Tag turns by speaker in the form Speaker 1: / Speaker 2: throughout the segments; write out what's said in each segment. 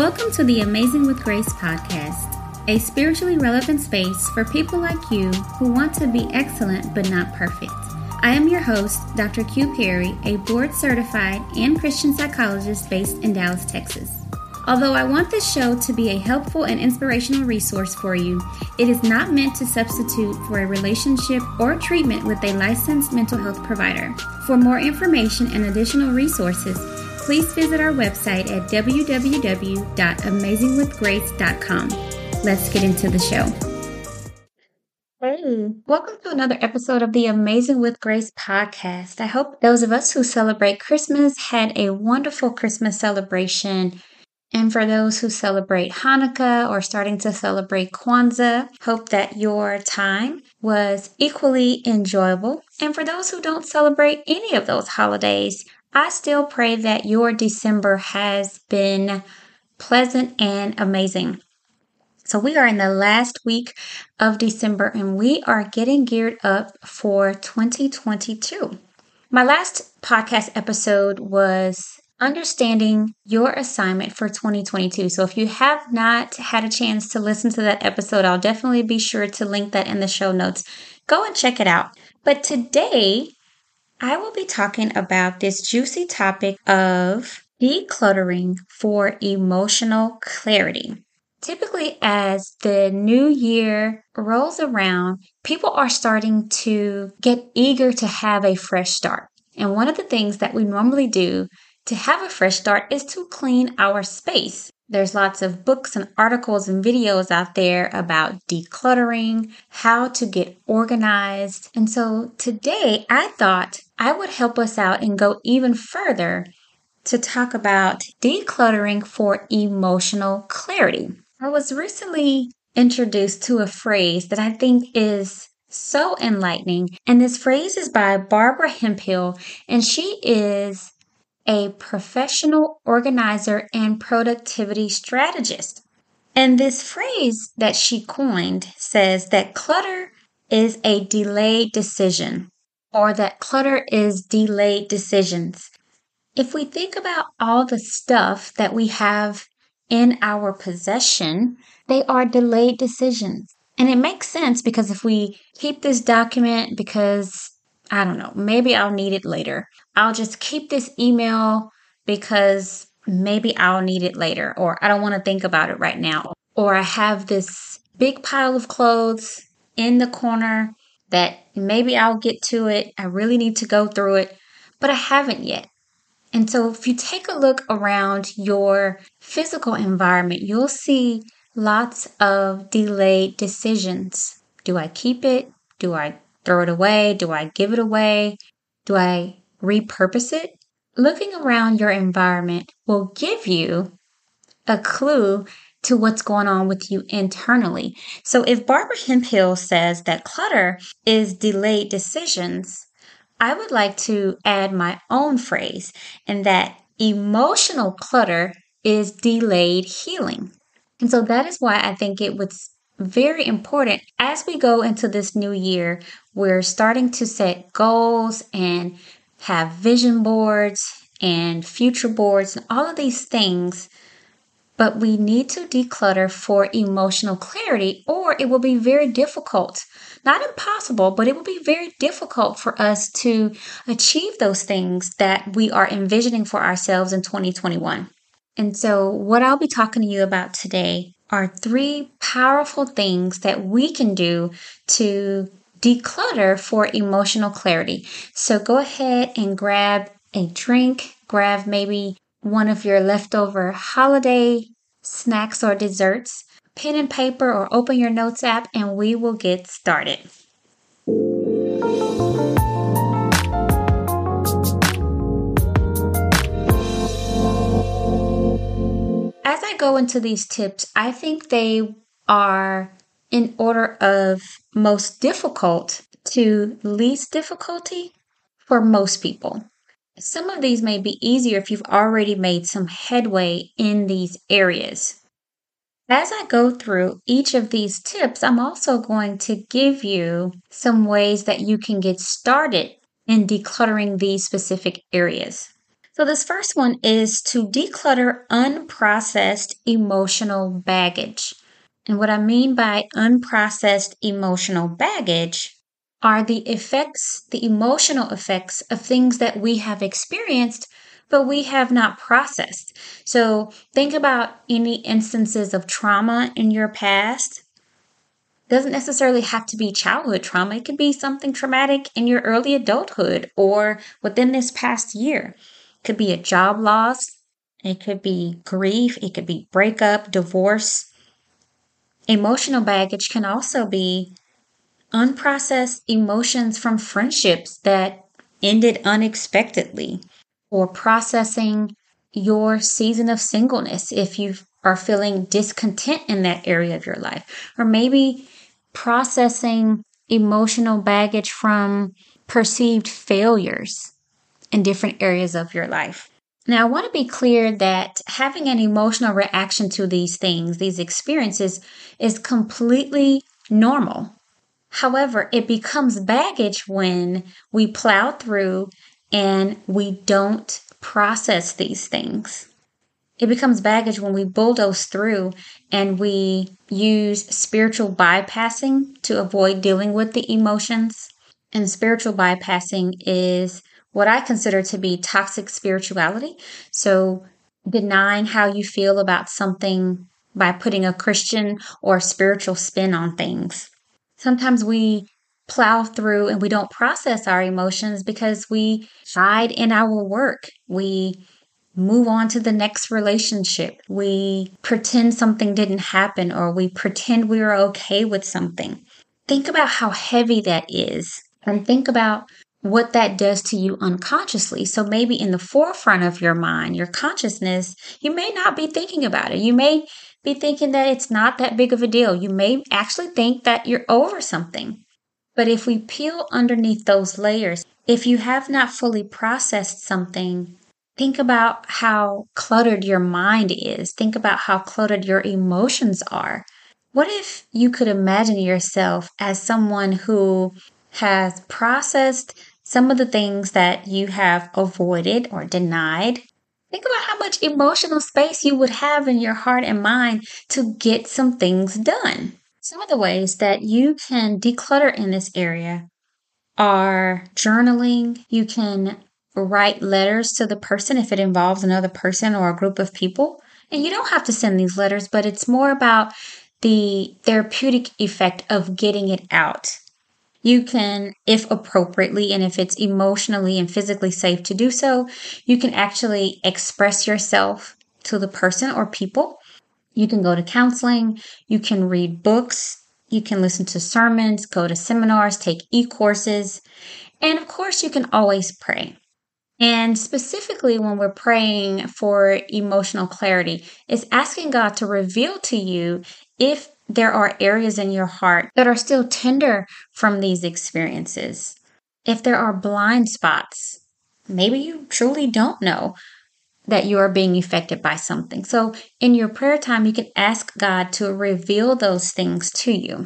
Speaker 1: Welcome to the Amazing with Grace podcast, a spiritually relevant space for people like you who want to be excellent but not perfect. I am your host, Dr. Q Perry, a board-certified and Christian psychologist based in Dallas, Texas. Although I want this show to be a helpful and inspirational resource for you, it is not meant to substitute for a relationship or treatment with a licensed mental health provider. For more information and additional resources, please visit our website at www.amazingwithgrace.com. Let's get into the show. Hey, welcome to another episode of the Amazing with Grace podcast. I hope those of us who celebrate Christmas had a wonderful Christmas celebration. And for those who celebrate Hanukkah or starting to celebrate Kwanzaa, hope that your time was equally enjoyable. And for those who don't celebrate any of those holidays, I still pray that your December has been pleasant and amazing. So we are in the last week of December and we are getting geared up for 2022. My last podcast episode was understanding your assignment for 2022. So if you have not had a chance to listen to that episode, I'll definitely be sure to link that in the show notes. Go and check it out. But today, I will be talking about this juicy topic of decluttering for emotional clarity. Typically, as the new year rolls around, people are starting to get eager to have a fresh start. And one of the things that we normally do to have a fresh start is to clean our space. There's lots of books and articles and videos out there about decluttering, how to get organized. And so today I thought I would help us out and go even further to talk about decluttering for emotional clarity. I was recently introduced to a phrase that I think is so enlightening. And this phrase is by Barbara Hemphill, and she is a professional organizer and productivity strategist. And this phrase that she coined says that clutter is a delayed decision, or that clutter is delayed decisions. If we think about all the stuff that we have in our possession, they are delayed decisions. And it makes sense because if we keep this document because I don't know, maybe I'll need it later. I'll just keep this email because maybe I'll need it later, or I don't want to think about it right now. Or I have this big pile of clothes in the corner that maybe I'll get to it. I really need to go through it, but I haven't yet. And so if you take a look around your physical environment, you'll see lots of delayed decisions. Do I keep it? Do I throw it away? Do I give it away? Do I repurpose it? Looking around your environment will give you a clue to what's going on with you internally. So if Barbara Hemphill says that clutter is delayed decisions, I would like to add my own phrase, and that emotional clutter is delayed healing. And so that is why I think it was very important as we go into this new year. We're starting to set goals and have vision boards and future boards and all of these things. But we need to declutter for emotional clarity, or it will be very difficult. Not impossible, but it will be very difficult for us to achieve those things that we are envisioning for ourselves in 2021. And so what I'll be talking to you about today are 3 powerful things that we can do to declutter for emotional clarity. So go ahead and grab a drink, grab maybe one of your leftover holiday snacks or desserts, pen and paper, or open your notes app, and we will get started. As I go into these tips, I think they are in order of most difficult to least difficulty for most people. Some of these may be easier if you've already made some headway in these areas. As I go through each of these tips, I'm also going to give you some ways that you can get started in decluttering these specific areas. So, this first one is to declutter unprocessed emotional baggage. And what I mean by unprocessed emotional baggage are the effects, the emotional effects of things that we have experienced, but we have not processed. So, think about any instances of trauma in your past. Doesn't necessarily have to be childhood trauma. It could be something traumatic in your early adulthood or within this past year. It could be a job loss. It could be grief. It could be breakup, divorce. Emotional baggage can also be unprocessed emotions from friendships that ended unexpectedly, or processing your season of singleness if you are feeling discontent in that area of your life, or maybe processing emotional baggage from perceived failures in different areas of your life. Now, I want to be clear that having an emotional reaction to these things, these experiences, is completely normal. However, it becomes baggage when we plow through and we don't process these things. It becomes baggage when we bulldoze through and we use spiritual bypassing to avoid dealing with the emotions. And spiritual bypassing is what I consider to be toxic spirituality. So, denying how you feel about something by putting a Christian or spiritual spin on things. Sometimes we plow through and we don't process our emotions because we hide in our work. We move on to the next relationship. We pretend something didn't happen, or we pretend we were okay with something. Think about how heavy that is, and think about what that does to you unconsciously. So maybe in the forefront of your mind, your consciousness, you may not be thinking about it. You may be thinking that it's not that big of a deal. You may actually think that you're over something. But if we peel underneath those layers, if you have not fully processed something, think about how cluttered your mind is. Think about how cluttered your emotions are. What if you could imagine yourself as someone who has processed some of the things that you have avoided or denied? Think about how much emotional space you would have in your heart and mind to get some things done. Some of the ways that you can declutter in this area are journaling. You can write letters to the person if it involves another person or a group of people. And you don't have to send these letters, but it's more about the therapeutic effect of getting it out. You can, if appropriately and if it's emotionally and physically safe to do so, you can actually express yourself to the person or people. You can go to counseling, you can read books, you can listen to sermons, go to seminars, take e-courses, and of course, you can always pray. And specifically, when we're praying for emotional clarity, it's asking God to reveal to you if there are areas in your heart that are still tender from these experiences. If there are blind spots, maybe you truly don't know that you are being affected by something. So, in your prayer time, you can ask God to reveal those things to you.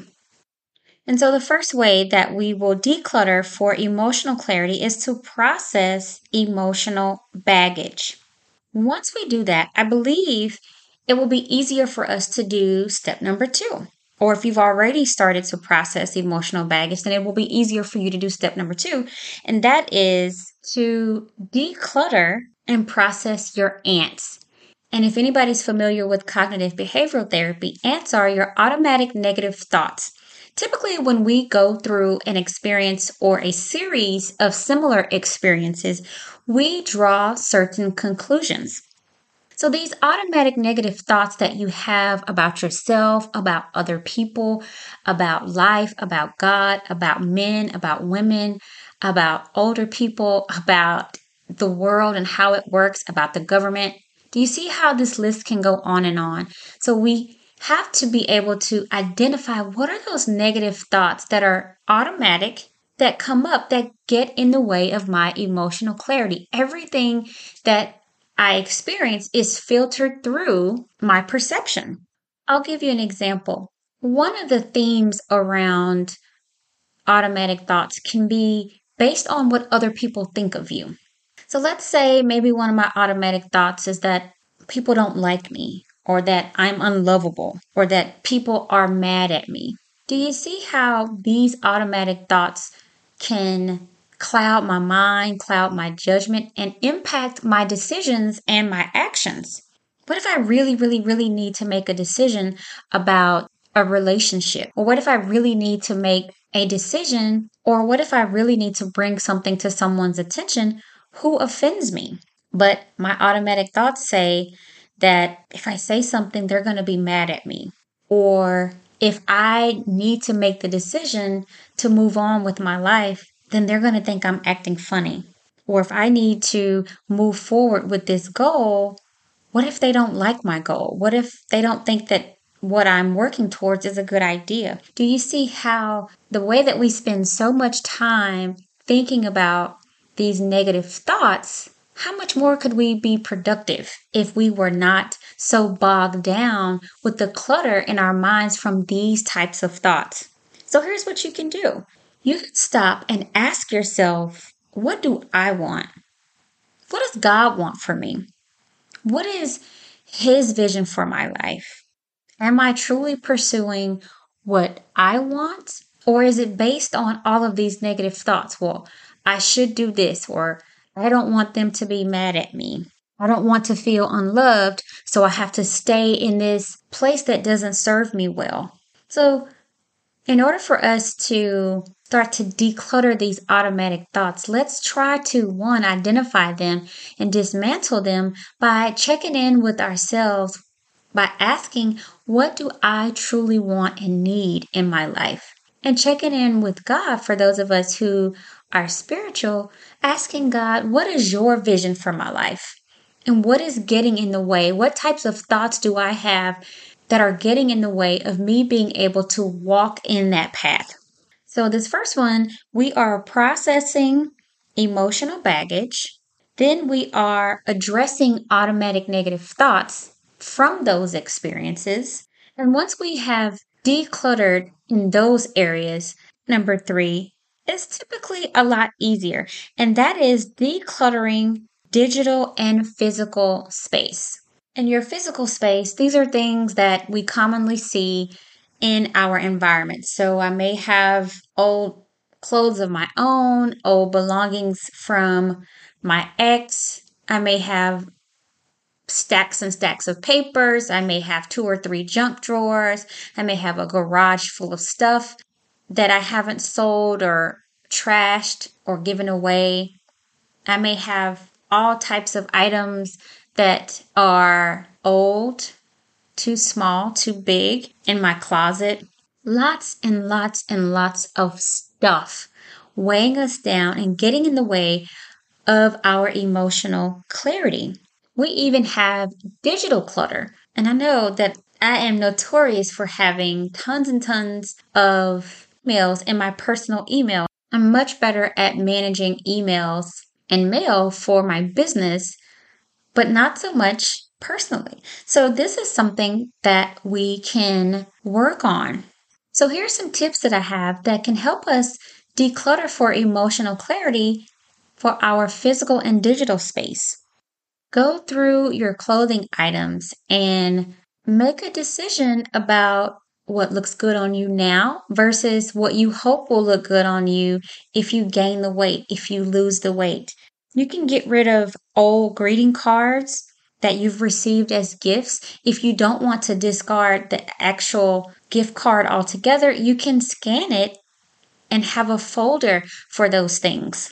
Speaker 1: And so, the first way that we will declutter for emotional clarity is to process emotional baggage. Once we do that, I believe it will be easier for us to do step number two. Or if you've already started to process emotional baggage, then it will be easier for you to do step number two. And that is to declutter and process your ants. And if anybody's familiar with cognitive behavioral therapy, ants are your automatic negative thoughts. Typically, when we go through an experience or a series of similar experiences, we draw certain conclusions. So, these automatic negative thoughts that you have about yourself, about other people, about life, about God, about men, about women, about older people, about the world and how it works, about the government. Do you see how this list can go on and on? So, we have to be able to identify what are those negative thoughts that are automatic that come up that get in the way of my emotional clarity. Everything that I experience is filtered through my perception. I'll give you an example. One of the themes around automatic thoughts can be based on what other people think of you. So let's say maybe one of my automatic thoughts is that people don't like me, or that I'm unlovable, or that people are mad at me. Do you see how these automatic thoughts can cloud my mind, cloud my judgment, and impact my decisions and my actions? What if I really, really, really need to make a decision about a relationship? Or what if I really need to make a decision? Or what if I really need to bring something to someone's attention who offends me? But my automatic thoughts say that if I say something, they're going to be mad at me. Or if I need to make the decision to move on with my life, then they're going to think I'm acting funny. Or if I need to move forward with this goal, what if they don't like my goal? What if they don't think that what I'm working towards is a good idea? Do you see how the way that we spend so much time thinking about these negative thoughts, how much more could we be productive if we were not so bogged down with the clutter in our minds from these types of thoughts? So here's what you can do. You can stop and ask yourself, what do I want? What does God want for me? What is His vision for my life? Am I truly pursuing what I want? Or is it based on all of these negative thoughts? Well, I should do this, or I don't want them to be mad at me. I don't want to feel unloved, so I have to stay in this place that doesn't serve me well. So in order for us to start to declutter these automatic thoughts, let's try to, one, identify them and dismantle them by checking in with ourselves, by asking, what do I truly want and need in my life? And checking in with God for those of us who are spiritual, asking God, what is your vision for my life? And what is getting in the way? What types of thoughts do I have that are getting in the way of me being able to walk in that path? So, this first one, we are processing emotional baggage. Then we are addressing automatic negative thoughts from those experiences. And once we have decluttered in those areas, number three is typically a lot easier, and that is decluttering digital and physical space. In your physical space, these are things that we commonly see in our environment. So I may have old clothes of my own, old belongings from my ex. I may have stacks and stacks of papers. I may have 2 or 3 junk drawers. I may have a garage full of stuff that I haven't sold or trashed or given away. I may have all types of items that are old, too small, too big in my closet. Lots and lots and lots of stuff weighing us down and getting in the way of our emotional clarity. We even have digital clutter. And I know that I am notorious for having tons and tons of emails in my personal email. I'm much better at managing emails and mail for my business, but not so much personally. So this is something that we can work on. So here's some tips that I have that can help us declutter for emotional clarity for our physical and digital space. Go through your clothing items and make a decision about what looks good on you now versus what you hope will look good on you if you gain the weight, if you lose the weight. You can get rid of old greeting cards that you've received as gifts. If you don't want to discard the actual gift card altogether, you can scan it and have a folder for those things.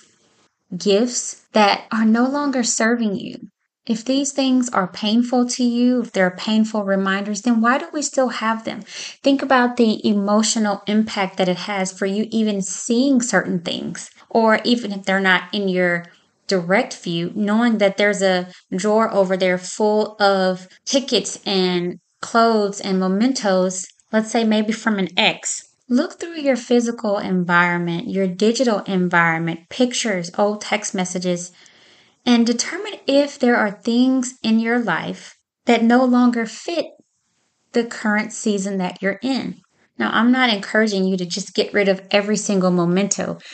Speaker 1: Gifts that are no longer serving you. If these things are painful to you, if they're painful reminders, then why do we still have them? Think about the emotional impact that it has for you even seeing certain things, or even if they're not in your direct view, knowing that there's a drawer over there full of tickets and clothes and mementos, let's say maybe from an ex. Look through your physical environment, your digital environment, pictures, old text messages, and determine if there are things in your life that no longer fit the current season that you're in. Now, I'm not encouraging you to just get rid of every single memento.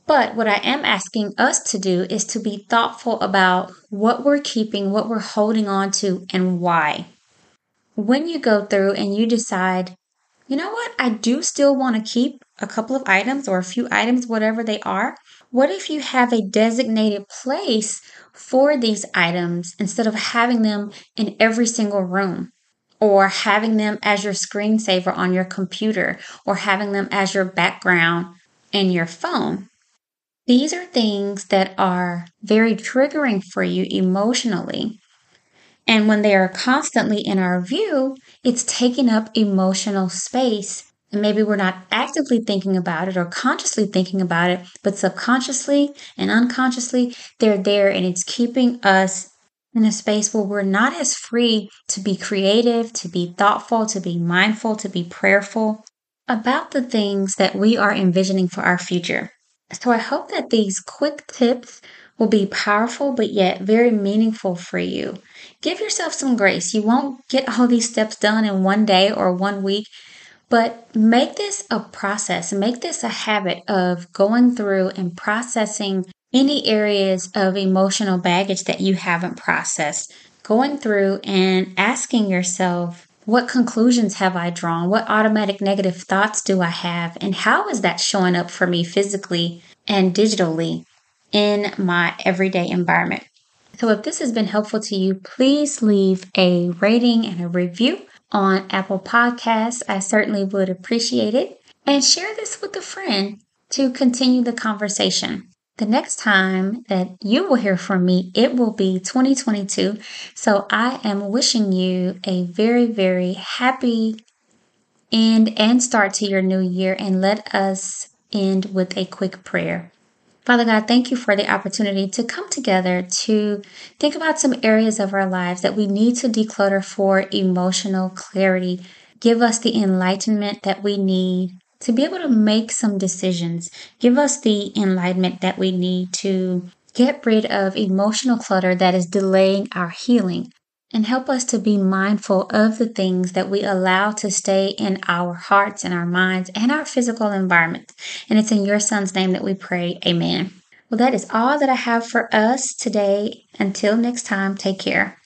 Speaker 1: But what I am asking us to do is to be thoughtful about what we're keeping, what we're holding on to, and why. When you go through and you decide, you know what, I do still want to keep a couple of items or a few items, whatever they are. What if you have a designated place for these items instead of having them in every single room? Or having them as your screensaver on your computer, or having them as your background in your phone. These are things that are very triggering for you emotionally. And when they are constantly in our view, it's taking up emotional space. And maybe we're not actively thinking about it or consciously thinking about it, but subconsciously and unconsciously, they're there and it's keeping us in a space where we're not as free to be creative, to be thoughtful, to be mindful, to be prayerful about the things that we are envisioning for our future. So I hope that these quick tips will be powerful, but yet very meaningful for you. Give yourself some grace. You won't get all these steps done in one day or 1 week, but make this a process. Make this a habit of going through and processing any areas of emotional baggage that you haven't processed. Going through and asking yourself, what conclusions have I drawn? What automatic negative thoughts do I have? And how is that showing up for me physically and digitally in my everyday environment? So if this has been helpful to you, please leave a rating and a review on Apple Podcasts. I certainly would appreciate it. And share this with a friend to continue the conversation. The next time that you will hear from me, it will be 2022. So I am wishing you a very, very happy end and start to your new year. And let us end with a quick prayer. Father God, thank you for the opportunity to come together to think about some areas of our lives that we need to declutter for emotional clarity. Give us the enlightenment that we need to be able to make some decisions. Give us the enlightenment that we need to get rid of emotional clutter that is delaying our healing. And help us to be mindful of the things that we allow to stay in our hearts and our minds and our physical environment. And it's in your son's name that we pray. Amen. Well, that is all that I have for us today. Until next time, take care.